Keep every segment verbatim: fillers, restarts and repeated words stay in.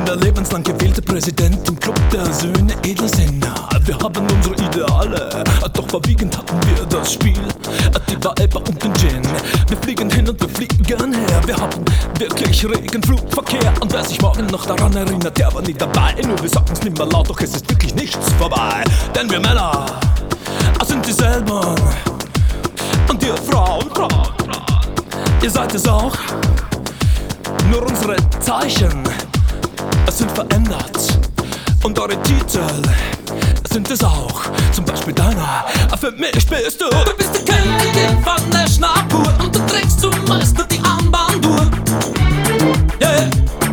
der lebenslang gewählte Präsident im Club der Söhne Edelsinner. Wir haben unsere Ideale, doch überwiegend hatten wir das Spiel, die Weiber und den Gin. Wir fliegen hin und wir fliegen her, wir haben wirklich regen Flugverkehr. Und wer sich morgen noch daran erinnert, der war nie dabei. Nur wir sagen's nimmer laut, doch es ist wirklich nichts vorbei. Denn wir Männer sind dieselben und ihr Frauen, Frauen, ihr seid es auch. Nur unsere Zeichen sind verändert und eure Titel sind es auch. Zum Beispiel deiner, für mich bist du. Du bist die Königin von der Schnappuhr und du trägst zumeist nur die Armbanduhr. Yeah,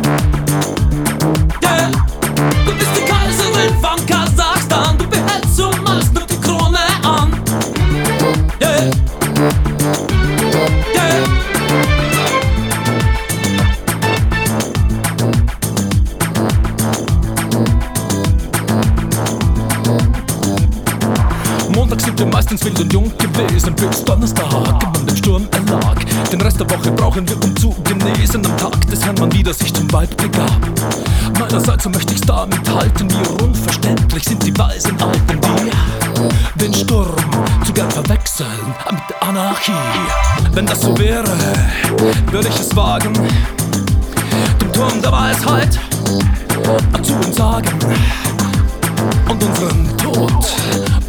yeah. Du bist die Kaiserin von Kasachstan, du behältst zumeist nur die Krone an. Yeah, yeah. Montag sind wir meistens wild und jung gewesen, bis Donnerstag man dem Sturm erlag. Den Rest der Woche brauchen wir, um zu genesen. Am Tag des Herrn man wieder sich zum Weib begab. Meinerseits so möchte ich's da mithalten, wie unverständlich sind die weisen Alten, die den Sturm zu gern verwechseln mit der Anarchie. Wenn das so wäre, würde ich es wagen, dem Turm der Weisheit zu entsagen und unseren Tod